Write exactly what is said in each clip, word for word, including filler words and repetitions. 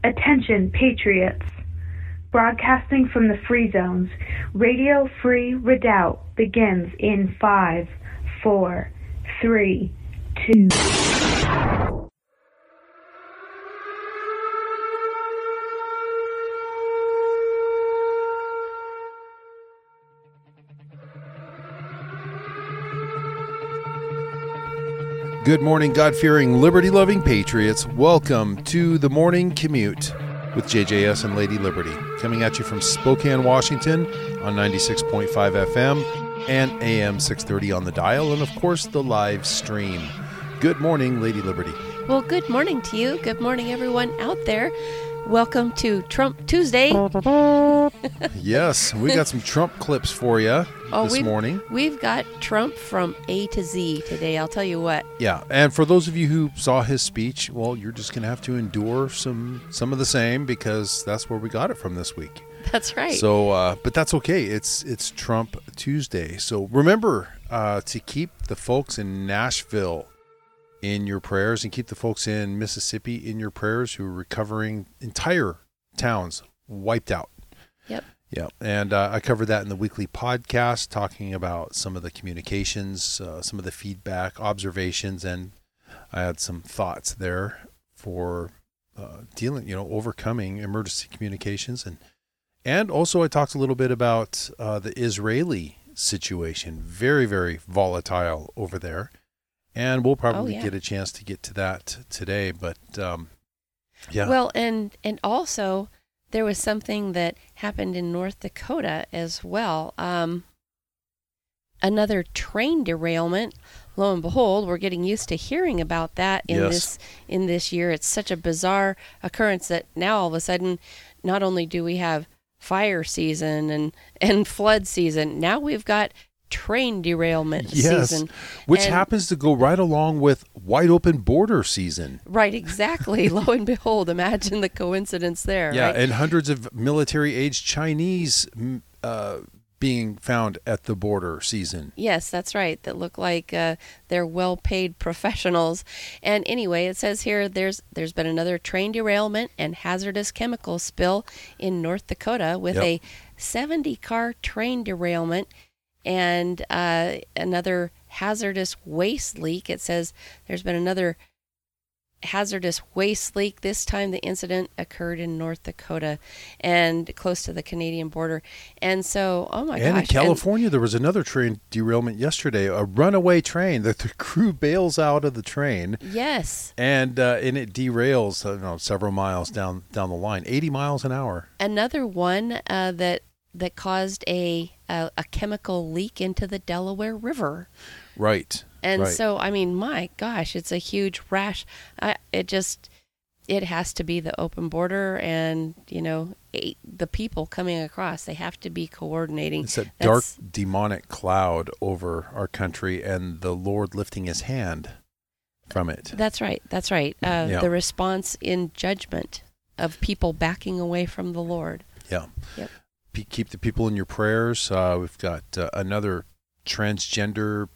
Attention, Patriots. Broadcasting from the Free Zones, Radio Free Redoubt begins in five, four, three, two. Good morning, God-fearing, liberty-loving patriots. Welcome to the Morning Commute with J J S and Lady Liberty, coming at you from Spokane, Washington on ninety-six point five F M and A M six thirty on the dial, and of course the live stream. Good morning, Lady Liberty. Well, good morning to you. Good morning, everyone out there. Welcome to Trump Tuesday. Yes, we got some Trump clips for you oh, this we've, morning. We've got Trump from A to Z today, I'll tell you what. Yeah, and for those of you who saw his speech, well, you're just going to have to endure some some of the same because that's where we got it from this week. That's right. So, uh, but that's okay. It's it's Trump Tuesday. So remember uh, to keep the folks in Nashville in your prayers and keep the folks in Mississippi in your prayers who are recovering, entire towns wiped out. Yep. Yeah. And uh, I covered that in the weekly podcast, talking about some of the communications, uh, some of the feedback, observations, and I had some thoughts there for uh, dealing, you know, overcoming emergency communications. And, and also I talked a little bit about uh, the Israeli situation, very, very volatile over there. And we'll probably oh, yeah. get a chance to get to that today, but um, yeah. Well, and and also there was something that happened in North Dakota as well. Um, another train derailment. Lo and behold, we're getting used to hearing about that in yes. this in this year. It's such a bizarre occurrence that now all of a sudden, not only do we have fire season and and flood season, now we've got train derailment yes, season. Which and, happens to go right along with wide open border season. Right, exactly. Lo and behold, imagine the coincidence there. Yeah, right? and hundreds of military-aged Chinese uh, being found at the border season. Yes, that's right. That look like uh, they're well-paid professionals. And anyway, it says here there's there's been another train derailment and hazardous chemical spill in North Dakota with yep. a seventy-car train derailment and uh, another hazardous waste leak. It says there's been another hazardous waste leak. This time the incident occurred in North Dakota and close to the Canadian border. And so, oh my and gosh. And in California, and there was another train derailment yesterday, a runaway train. The, the crew bails out of the train. Yes. And uh, and it derails I don't know, several miles down, down the line, eighty miles an hour. Another one uh, that that caused a, a a chemical leak into the Delaware River. Right. And right. so, I mean, my gosh, it's a huge rash. I, it just, it has to be the open border and, you know, eight, the people coming across. They have to be coordinating. It's that That's, dark, demonic cloud over our country and the Lord lifting his hand from it. That's right. That's right. Uh, yeah. The response in judgment of people backing away from the Lord. Yeah. Yep. Keep the people in your prayers. Uh, we've got uh, another transgender,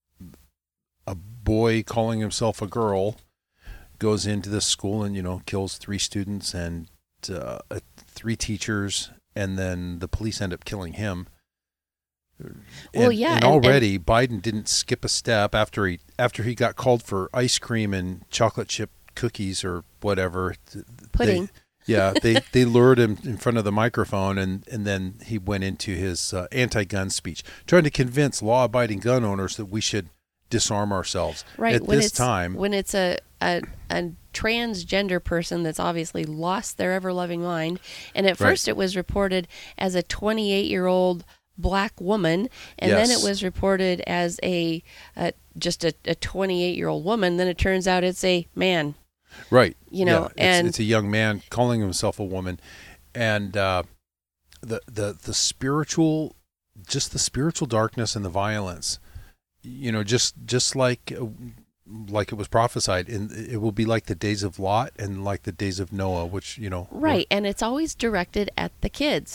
a boy calling himself a girl, goes into this school and, you know, kills three students and uh, three teachers, and then the police end up killing him. And, well, yeah, and and, already and, Biden didn't skip a step after he after he got called for ice cream and chocolate chip cookies or whatever. Pudding. They, yeah, they, they lured him in front of the microphone, and, and then he went into his uh, anti-gun speech, trying to convince law-abiding gun owners that we should disarm ourselves. Right. At when this it's, time. When it's a, a, a transgender person that's obviously lost their ever-loving mind, and at first right. it was reported as a twenty-eight-year-old black woman, and yes. then it was reported as a, a just a, a twenty-eight-year-old woman, then it turns out it's a man. Right. You know, yeah. it's, and it's a young man calling himself a woman. And uh, the, the, the spiritual, just the spiritual darkness and the violence, you know, just, just like, like it was prophesied, and it will be like the days of Lot and like the days of Noah, which, you know. Right. And it's always directed at the kids.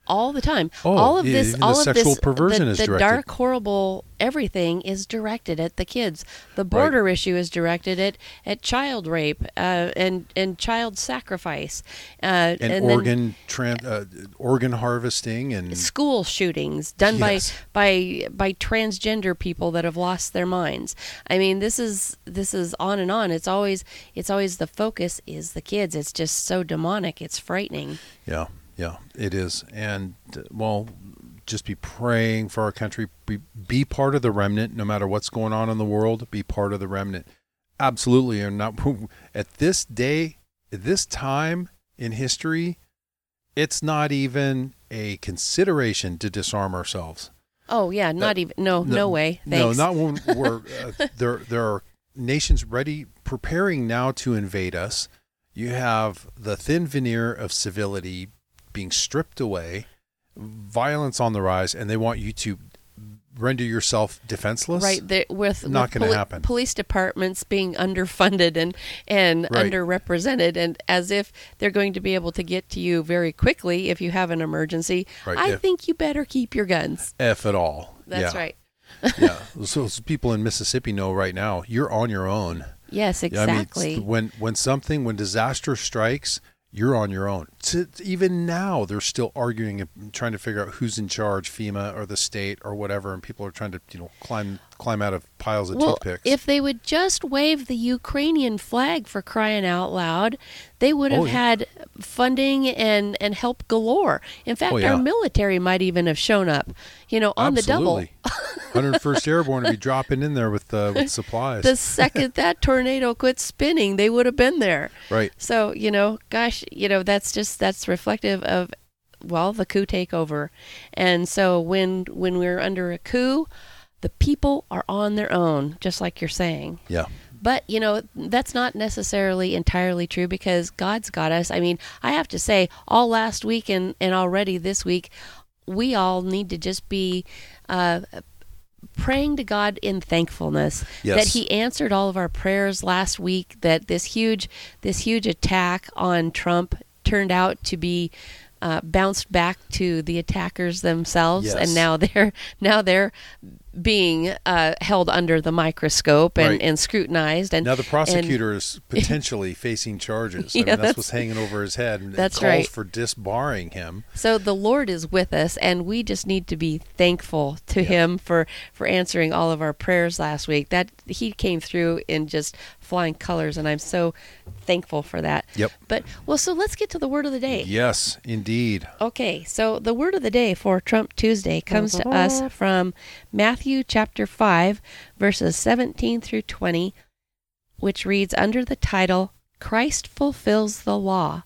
all the time. Oh, all of yeah, this, even all the of sexual this, perversion the, is the directed. dark, horrible, everything is directed at the kids. The border Right. issue is directed at, at child rape uh, and and child sacrifice, uh, and, and organ tran- uh, organ harvesting and then school shootings done Yes. by by by transgender people that have lost their minds. I mean, this is this is on and on. It's always it's always the focus is the kids. It's just so demonic. It's frightening. yeah, yeah, it is. And uh, well, just be praying for our country. Be, be part of the remnant, no matter what's going on in the world. Be part of the remnant. Absolutely. And not at this day, at this time in history, it's not even a consideration to disarm ourselves. Oh yeah, not Uh, even no no, way. No, Thanks. not when we're uh, there. There are nations ready, preparing now to invade us. You have the thin veneer of civility being stripped away, violence on the rise, and they want you to render yourself defenseless. Right, the, with, Not with gonna poli- happen. police departments being underfunded and and Right. underrepresented, and as if they're going to be able to get to you very quickly if you have an emergency. Right, I if- think you better keep your guns. F at all. That's yeah. right. yeah. So, so people in Mississippi know right now you're on your own. Yes, Yeah, I mean, exactly. it's- when when something when disaster strikes, you're on your own. To, even now, they're still arguing and trying to figure out who's in charge, FEMA or the state or whatever, and people are trying to you know climb climb out of piles of well, toothpicks. if they would just wave the Ukrainian flag for crying out loud, they would have Oh, yeah. had funding and, and help galore. In fact, Oh, yeah. our military might even have shown up, you know, on Absolutely. the one hundred first Airborne would be dropping in there with uh, with supplies. double. The second that tornado quit spinning, they would have been there. Right. So, you know, gosh, you know, that's just that's reflective of well, the coup takeover. And so when when we're under a coup, the people are on their own, just like you're saying. Yeah. But, you know, that's not necessarily entirely true because God's got us. I mean, I have to say, all last week and, and already this week, we all need to just be uh, praying to God in thankfulness Yes. that He answered all of our prayers last week, that this huge, this huge attack on Trump turned out to be uh, bounced back to the attackers themselves. Yes. And now they're, now they're, being uh, held under the microscope and, Right. and scrutinized. And Now the prosecutor is potentially facing charges. I Yeah, mean, that's that's- what's hanging over his head. And that's it calls right. for disbarring him. so the Lord is with us, and we just need to be thankful to Yeah. Him for, for answering all of our prayers last week. That He came through in just flying colors, and I'm so thankful for that. Yep. But, well, so let's get to the word of the day. Yes, indeed. Okay, so the word of the day for Trump Tuesday comes to us from Matthew chapter five, verses seventeen through twenty, which reads under the title, Christ Fulfills the Law.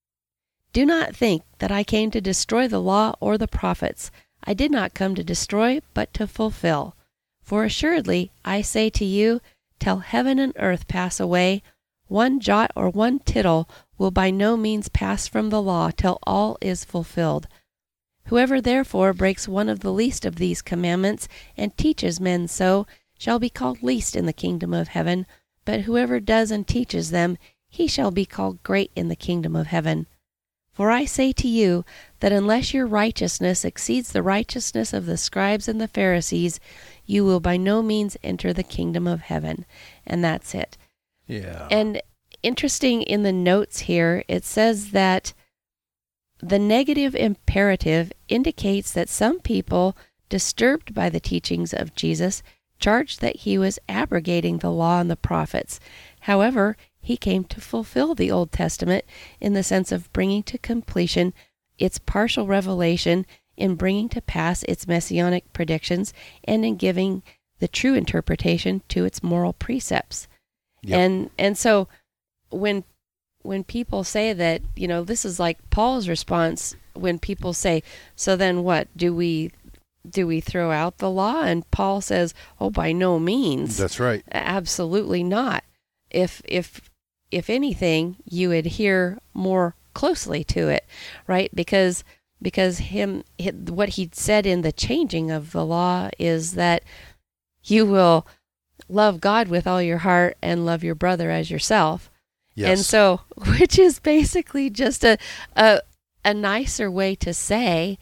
Do not think that I came to destroy the law or the prophets. I did not come to destroy, but to fulfill. For assuredly, I say to you, till heaven and earth pass away, one jot or one tittle will by no means pass from the law till all is fulfilled. Whoever therefore breaks one of the least of these commandments and teaches men so shall be called least in the kingdom of heaven, but whoever does and teaches them, he shall be called great in the kingdom of heaven. For I say to you that unless your righteousness exceeds the righteousness of the scribes and the Pharisees, you will by no means enter the kingdom of heaven. And that's it. Yeah. And interesting in the notes here, it says that the negative imperative indicates that some people, disturbed by the teachings of Jesus, charged that he was abrogating the law and the prophets. However, he came to fulfill the Old Testament in the sense of bringing to completion its partial revelation, in bringing to pass its messianic predictions, and in giving the true interpretation to its moral precepts. Yep. And and so when when people say that, you know, this is like Paul's response when people say, so then what? Do we do we throw out the law? And Paul says, oh, by no means. That's right. Absolutely not. If if if anything, you adhere more closely to it, right? Because because him what he said in the changing of the law is that you will love God with all your heart and love your brother as yourself. Yes. And so, which is basically just a, a a nicer way to say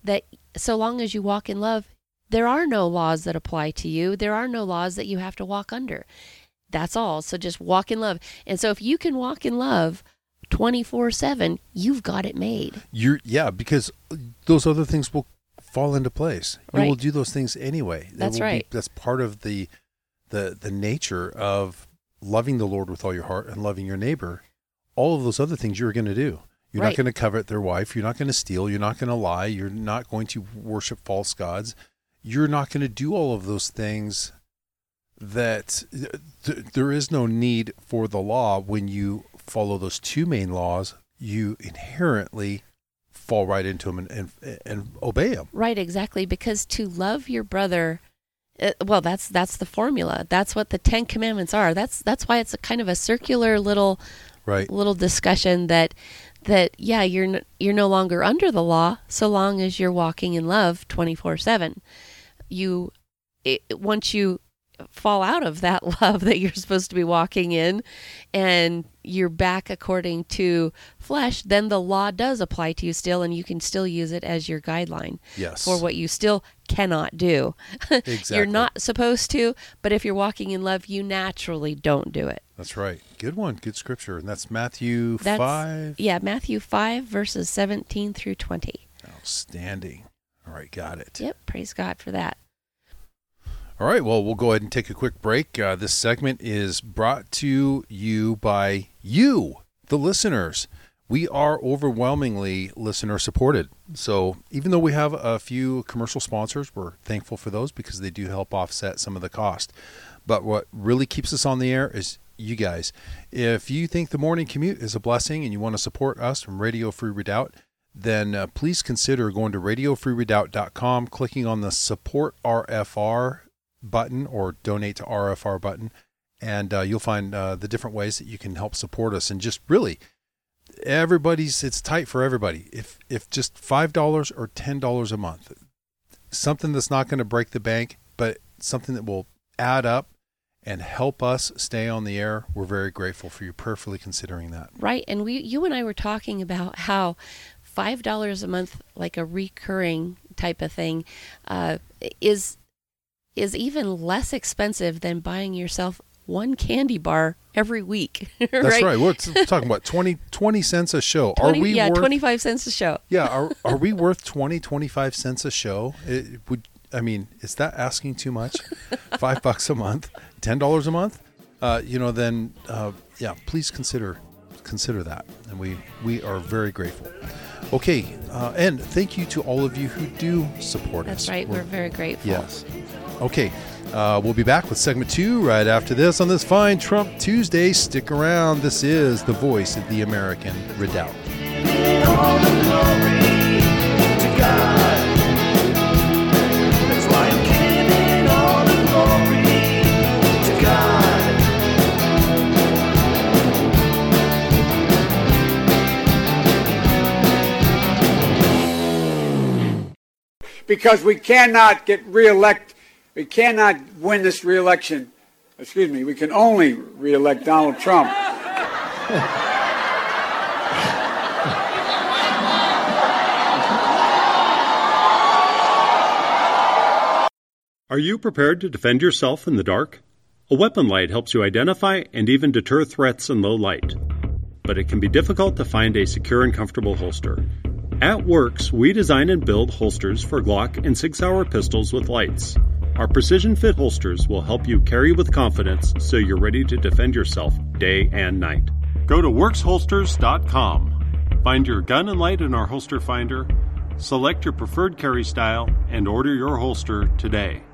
that so long as you walk in love, there are no laws that apply to you. There are no laws that you have to walk under. That's all. So just walk in love. And so if you can walk in love twenty-four seven, you've got it made. You're yeah, because those other things will fall into place. Right. You will do those things anyway. It That's will right. Be, that's part of the the the nature of loving the Lord with all your heart and loving your neighbor. All of those other things you're going to do. You're Right. not going to covet their wife. You're not going to steal. You're not going to lie. You're not going to worship false gods. You're not going to do all of those things. That th- there is no need for the law when you follow those two main laws. You inherently fall right into them and, and, and obey them. Right, exactly. Because to love your brother, uh, well, that's that's the formula. That's what the Ten Commandments are. That's that's why it's a kind of a circular little Right. little discussion that that yeah, you're n- you're no longer under the law so long as you're walking in love twenty-four seven. You it, once you fall out of that love that you're supposed to be walking in and you're back according to flesh, then the law does apply to you still, and you can still use it as your guideline Yes. for what you still cannot do. Exactly. You're not supposed to, but if you're walking in love, you naturally don't do it. That's right. Good one. Good scripture. And that's Matthew That's, five. Yeah, Matthew five, verses seventeen through twenty. Outstanding. All right. Got it. Yep, praise God for that. All right. Well, we'll go ahead and take a quick break. Uh, this segment is brought to you by you, the listeners. We are overwhelmingly listener supported. So even though we have a few commercial sponsors, we're thankful for those because they do help offset some of the cost. But what really keeps us on the air is you guys. If you think the morning commute is a blessing and you want to support us from Radio Free Redoubt, then uh, please consider going to radio free redoubt dot com, clicking on the Support R F R button or Donate to R F R button, and uh, you'll find uh, the different ways that you can help support us. And just really, everybody's, it's tight for everybody. If if just five dollars or ten dollars a month, something that's not going to break the bank, but something that will add up and help us stay on the air, we're very grateful for you prayerfully considering that. Right, and we, you and I were talking about how five dollars a month, like a recurring type of thing, uh, is is even less expensive than buying yourself one candy bar every week. Right? That's right. We're t- talking about twenty, twenty cents a show. twenty, are we yeah, worth, twenty-five cents a show. Yeah, are are we worth twenty, twenty-five cents a show? It would I mean, is that asking too much? Five bucks a month, ten dollars a month? Uh, you know, then uh, yeah, please consider consider that. And we we are very grateful. Okay, uh, and thank you to all of you who do support That's us. That's right. We're, we're very grateful. Yes. Okay, uh, we'll be back with segment two right after this on this fine Trump Tuesday. Stick around. This is the voice of the American Redoubt. All the glory to God. That's why I'm giving all the glory to God. Because we cannot get reelect, we cannot win this reelection. Excuse me, we can only reelect Donald Trump. Are you prepared to defend yourself in the dark? A weapon light helps you identify and even deter threats in low light. But it can be difficult to find a secure and comfortable holster. At Works, we design and build holsters for Glock and Sig Sauer pistols with lights. Our precision fit holsters will help you carry with confidence so you're ready to defend yourself day and night. Go to works holsters dot com. Find your gun and light in our holster finder, select your preferred carry style, and order your holster today.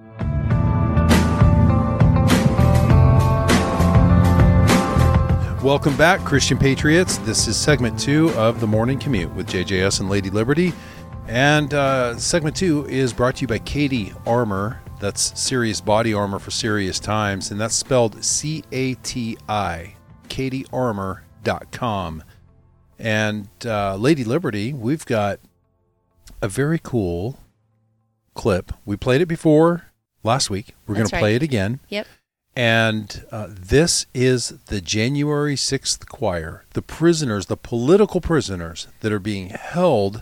Welcome back, Christian Patriots. This is segment two of The Morning Commute with J J S and Lady Liberty. And uh, segment two is brought to you by Cati Armor. That's serious body armor for serious times. And that's spelled C A T I, cati armor dot com. And uh, Lady Liberty, we've got a very cool clip. We played it before last week. We're going That's to right. play it again. Yep. And uh, this is the January sixth choir, the prisoners, the political prisoners that are being held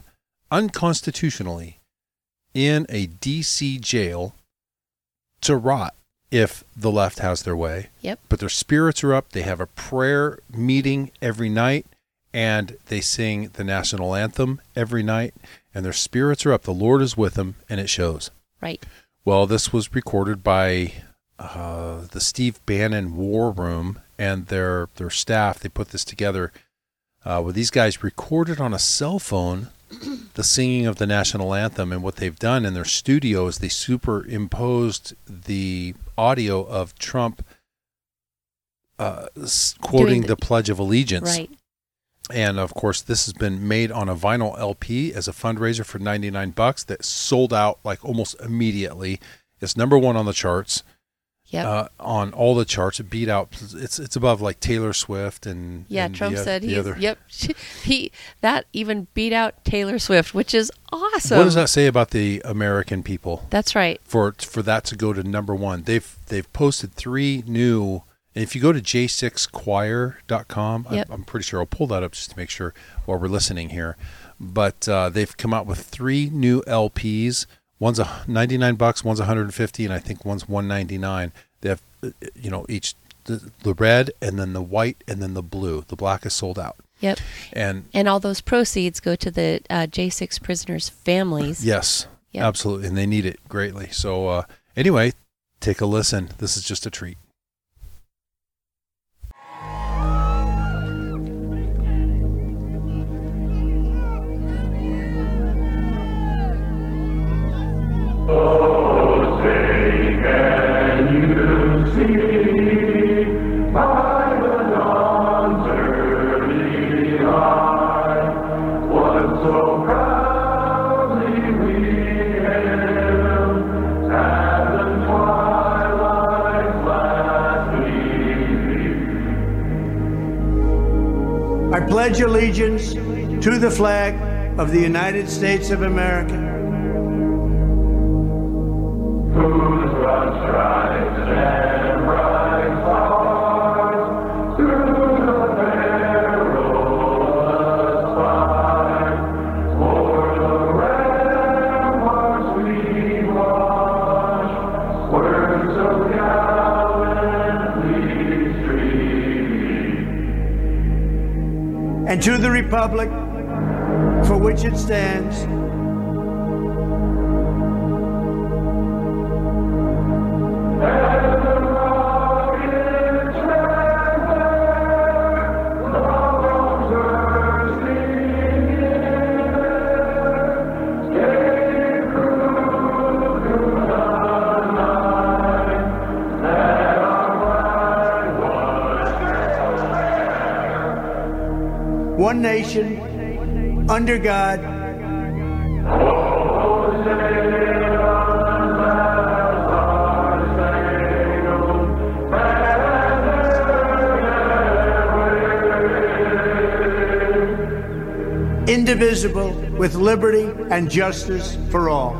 unconstitutionally in a D C jail to rot if the left has their way. Yep. But their spirits are up. They have a prayer meeting every night, and they sing the national anthem every night, and their spirits are up. The Lord is with them, and it shows. Right. Well, this was recorded by uh, the Steve Bannon War Room and their their staff. They put this together uh, where these guys recorded on a cell phone the singing of the national anthem, and what they've done in their studio is they superimposed the audio of Trump uh, quoting the, the Pledge of Allegiance. Right. And of course, this has been made on a vinyl L P as a fundraiser for ninety-nine bucks that sold out like almost immediately. It's number one on the charts. Yep. Uh, on all the charts, it beat out. It's it's above like Taylor Swift and yeah. and Trump the, said the he. other. Yep. He that even beat out Taylor Swift, which is awesome. What does that say about the American people? That's right. For for that to go to number one, they've they've posted three new. And if you go to j six choir dot com, yep. I'm, I'm pretty sure I'll pull that up just to make sure while we're listening here. But uh, they've come out with three new L Ps. One's a ninety-nine bucks, one's one hundred fifty, and I think one's one ninety-nine. They have, you know, each the, the red and then the white and then the blue. The black is sold out. Yep. And and all those proceeds go to the uh, J six prisoners' families. Yes, yep. Absolutely, and they need it greatly. So uh, anyway, take a listen. This is just a treat. Oh, say can you see by the dawn's early light what so proudly we hailed at the twilight's last gleaming? I pledge allegiance to the flag of the United States of America, whose broad stripes and bright stars through the perilous fight, o'er the ramparts we watch, words so gallantly streaming. and to the republic for which it stands, one nation, under God, indivisible, with liberty and justice for all.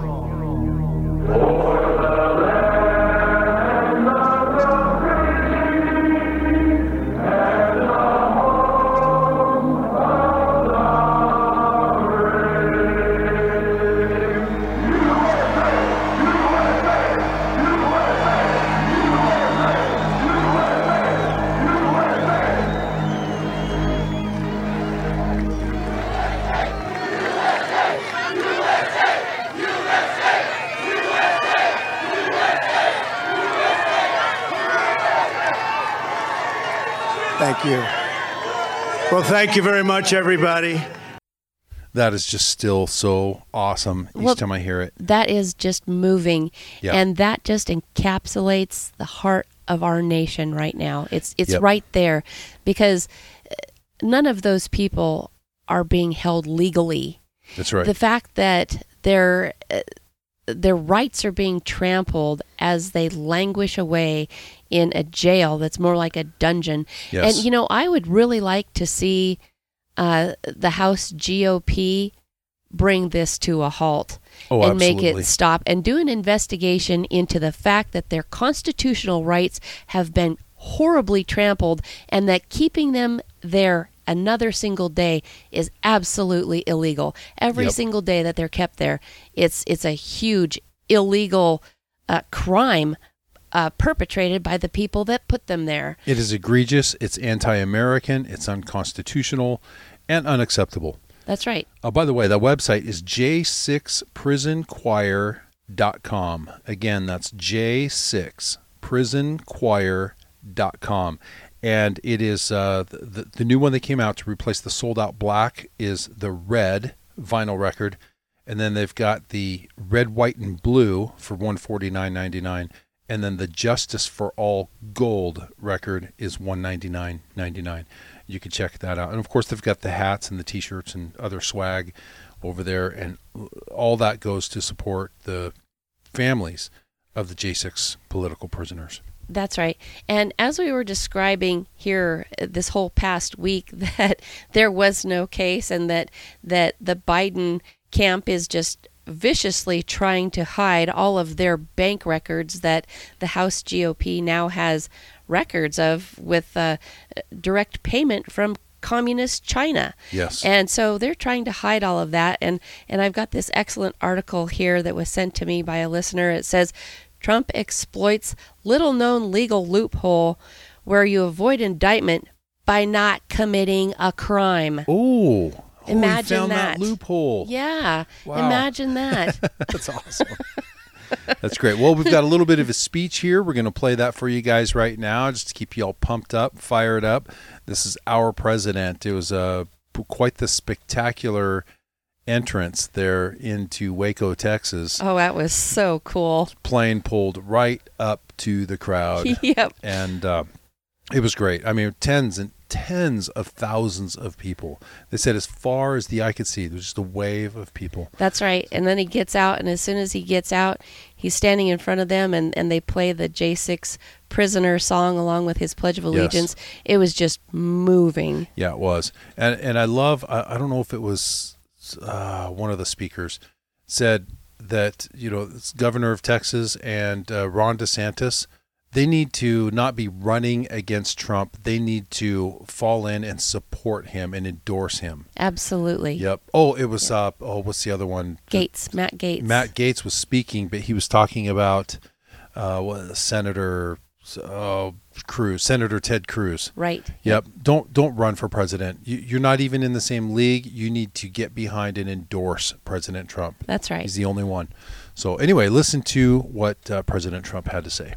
Thank you. Well, thank you very much, everybody. That is just still so awesome each Well, time I hear it. That is just moving, Yeah. and that just encapsulates the heart of our nation right now. It's it's Yep. right there, because none of those people are being held legally. That's right. The fact that their uh, their rights are being trampled as they languish away in a jail that's more like a dungeon. Yes. And you know, I would really like to see uh, the House G O P bring this to a halt Oh, and make absolutely. it stop, and do an investigation into the fact that their constitutional rights have been horribly trampled, and that keeping them there another single day is absolutely illegal. Every Yep. single day that they're kept there, it's it's a huge illegal uh, crime uh, perpetrated by the people that put them there. It is egregious. It's anti-American. It's unconstitutional and unacceptable. That's right. Oh, by the way, the website is j six prison choir dot com. Again, that's j six prison choir dot com. And it is uh, the, the new one that came out to replace the sold-out black is the red vinyl record. And then they've got the red, white, and blue for one hundred forty-nine ninety-nine. And then the Justice for All gold record is one hundred ninety-nine ninety-nine. You can check that out. And, of course, they've got the hats and the T-shirts and other swag over there. And all that goes to support the families of the J six political prisoners. That's right. And as we were describing here this whole past week that there was no case and that that the Biden camp is just viciously trying to hide all of their bank records that the House G O P now has records of with uh, direct payment from communist China. Yes. And so they're trying to hide all of that. And, and I've got this excellent article here that was sent to me by a listener. It says, Trump exploits little-known legal loophole where you avoid indictment by not committing a crime. Oh, oh Imagine we found that. that loophole. Yeah, Wow. Imagine that. That's awesome. That's great. Well, we've got a little bit of a speech here. We're going to play that for you guys right now just to keep you all pumped up, fired up. This is Our President. It was uh, quite the spectacular entrance there into Waco, Texas. Oh, that was so cool. Plane pulled right up to the crowd. Yep. And uh, it was great. I mean, tens and tens of thousands of people. They said as far as the eye could see, there was just a wave of people. That's right. And then he gets out, and as soon as he gets out, he's standing in front of them, and, and they play the J six Prisoner song along with his Pledge of Allegiance. Yes. It was just moving. Yeah, it was. And and I love, I, I don't know if it was uh, one of the speakers said that, you know, it's Governor of Texas and uh, Ron DeSantis, they need to not be running against Trump. They need to fall in and support him and endorse him. Absolutely. Yep. Oh, it was, yep. uh, oh, what's the other one? Gates, Matt Gates. Matt Gates was speaking, but he was talking about uh, what, Senator uh, Cruz, Senator Ted Cruz. Right. Yep. Don't don't run for president. You, you're not even in the same league. You need to get behind and endorse President Trump. That's right. He's the only one. So anyway, listen to what uh, President Trump had to say.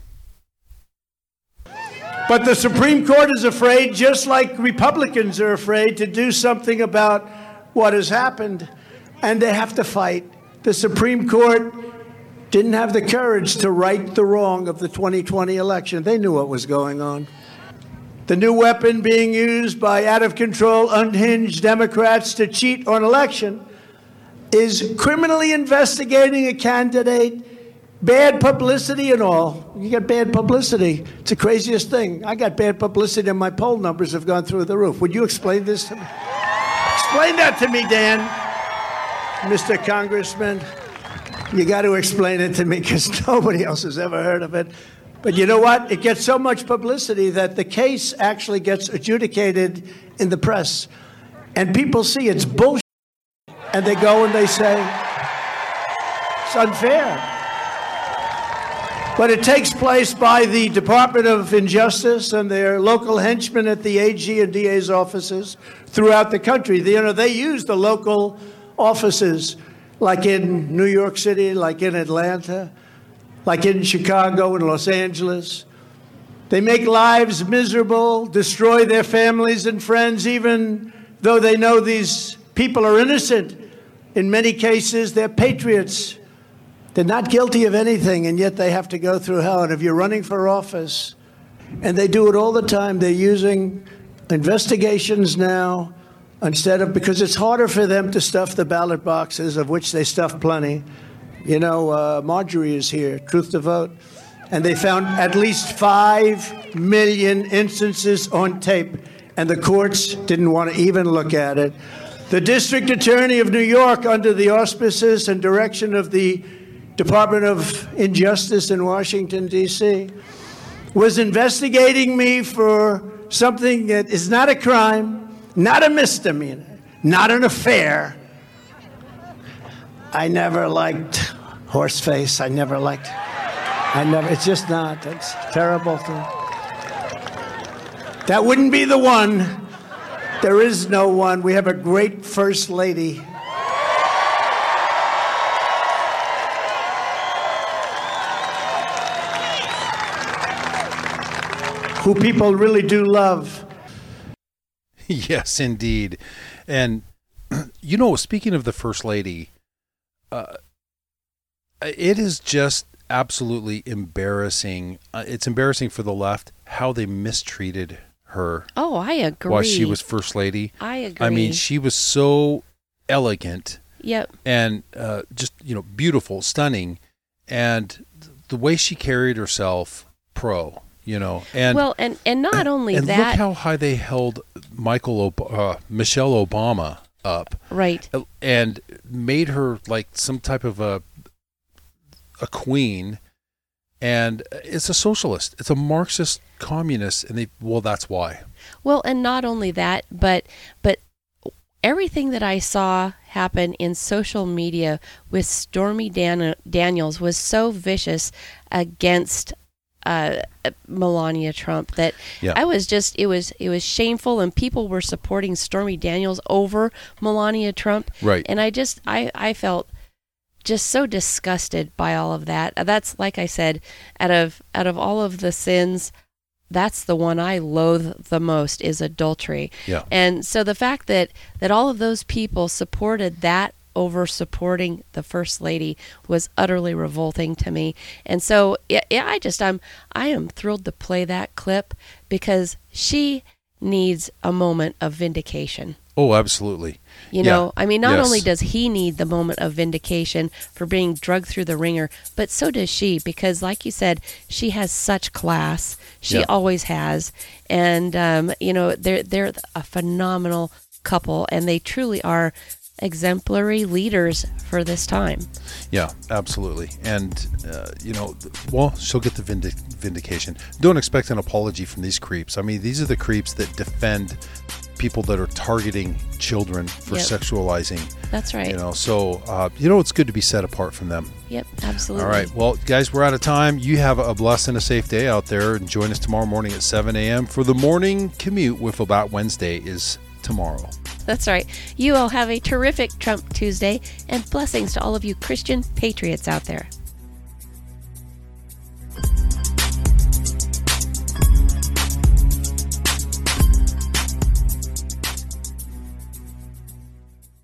But the Supreme Court is afraid, just like Republicans are afraid, to do something about what has happened, and they have to fight. The Supreme Court didn't have the courage to right the wrong of the twenty twenty election. They knew what was going on. The new weapon being used by out-of-control, unhinged Democrats to cheat on election is criminally investigating a candidate. Bad publicity and all. You get bad publicity. It's the craziest thing. I got bad publicity and my poll numbers have gone through the roof. Would you explain this to me? Explain that to me, Dan. Mister Congressman, you got to explain it to me because nobody else has ever heard of it. But you know what? It gets so much publicity that the case actually gets adjudicated in the press. And people see it's bullshit. And they go and they say, it's unfair. But it takes place by the Department of Injustice and their local henchmen at the A G and D A's offices throughout the country. They, you know, they use the local offices, like in New York City, like in Atlanta, like in Chicago and Los Angeles. They make lives miserable, destroy their families and friends, even though they know these people are innocent. In many cases, they're patriots. They're not guilty of anything, and yet they have to go through hell. And if you're running for office, and they do it all the time, they're using investigations now instead of, because it's harder for them to stuff the ballot boxes, of which they stuff plenty. You know, uh, Marjorie is here, Truth to Vote, and they found at least five million instances on tape, and the courts didn't want to even look at it. The District Attorney of New York, under the auspices and direction of the Department of Injustice in Washington, D C, was investigating me for something that is not a crime, not a misdemeanor, not an affair. I never liked Horseface. I never liked, I never, it's just not, it's a terrible thing. That wouldn't be the one. There is no one. We have a great First Lady. Who people really do love. Yes, indeed. And, you know, speaking of the First Lady, uh, it is just absolutely embarrassing. Uh, it's embarrassing for the left how they mistreated her. Oh, I agree. While she was First Lady. I agree. I mean, she was so elegant. Yep. And uh, just, you know, beautiful, stunning. And the way she carried herself, pro. You know, and well, and, and not only and that, look how high they held Michael, Ob- uh, Michelle Obama up, right, and made her like some type of a a queen. And it's a socialist, it's a Marxist communist, and they well, that's why. Well, and not only that, but but everything that I saw happen in social media with Stormy Dan- Daniels was so vicious against Uh, Melania Trump that yeah. I was just it was it was shameful, and people were supporting Stormy Daniels over Melania Trump, right? And I just I I felt just so disgusted by all of that. That's, like I said, out of out of all of the sins, that's the one I loathe the most, is adultery. Yeah. And so the fact that that all of those people supported that over supporting the First Lady was utterly revolting to me. And so yeah, yeah, I just I'm I am thrilled to play that clip because she needs a moment of vindication. Oh, absolutely. You yeah. know, I mean, not yes. only does he need the moment of vindication for being drugged through the ringer, but so does she, because like you said, she has such class. She yeah. always has. And um, you know, they're they're a phenomenal couple, and they truly are exemplary leaders for this time. Yeah, absolutely. And, uh, you know, well, she'll get the vindic- vindication. Don't expect an apology from these creeps. I mean, these are the creeps that defend people that are targeting children for yep. sexualizing. That's right. You know, so, uh, you know, it's good to be set apart from them. Yep, absolutely. All right. Well, guys, we're out of time. You have a blessed and a safe day out there, and join us tomorrow morning at seven a.m. for the morning commute with About Wednesday is tomorrow. That's right. You all have a terrific Trump Tuesday, and blessings to all of you Christian patriots out there.